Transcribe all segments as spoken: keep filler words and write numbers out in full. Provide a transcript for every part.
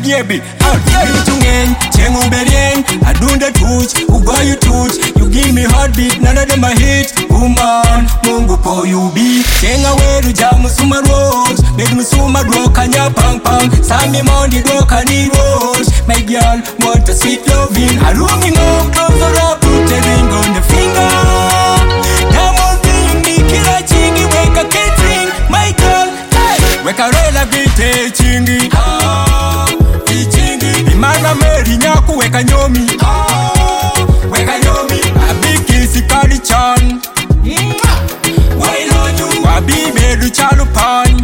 baby. I'll give you to me, Chengu Berien, I do the touch, who got you touch, you give me heartbeat, none of them a hit, woman, Mungu po you be, Chenga weru jamu suma road, bed musuma grow kanya pang pang, Sami mondi go kani road, my girl, what a sweet loving, I room me more closer up, put the ring on the finger, Diamond ring, me killer chingy, wake a catering, my girl, hey, wake a rela bite chingy, Imana meri nyaku weka nyomi oh, weka nyomi Abiki sikali chan Wailo nyu Wabibe du chalu pan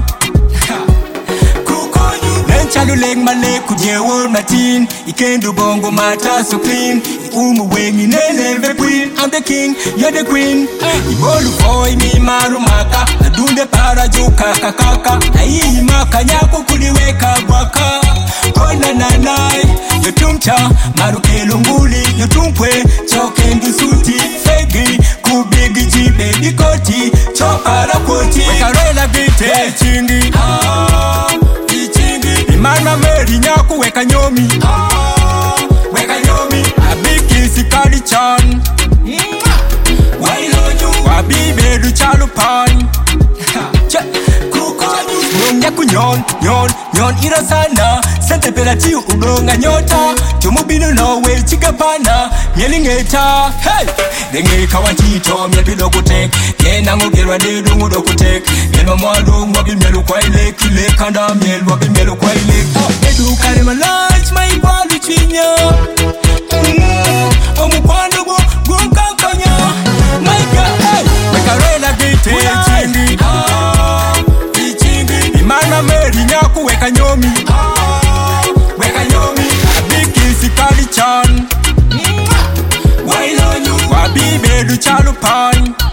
Kukonyu Nen chalu leg male kuje wol matin Ikendu bongo mata so clean Umu wengi nene the queen I'm the king, you're the queen Ibolu boy mi maru maka Adunde para juka kakaka Ayi maka nyaku kuliweka waka Kona nanai Yotumcha marukelo nguli Yotumpwe choke ndusuti Fegi kubigi jibe dikoti Chopara koti Wekarela bite chingi ah, Ichingi Imana meri nyaku weka nyomi ah, Weka nyomi Abiki sikali chan Wailo nyu Wabibe du chalu pan Nyaku nyon, nyon, nyon ira sana Sente pela tiu udonga nyota Tumubinu no we chikapana Mieli ngeta, hey Denge kawa chito, miel pido kutek Kena ngugirwa dedu ngudo kutek Miel mwadu mwabil mielu kwa ile Kile kanda miel wabil mielu kwa ile Edu karima lunch, maipalu chinya Omu kwando go, go kankanya My God, hey Wekarela gite chindi Imana meri nyaku weka nyomi oh, weka nyomi Abiki sikali chan Wailo nyu Wabibe du chalu pan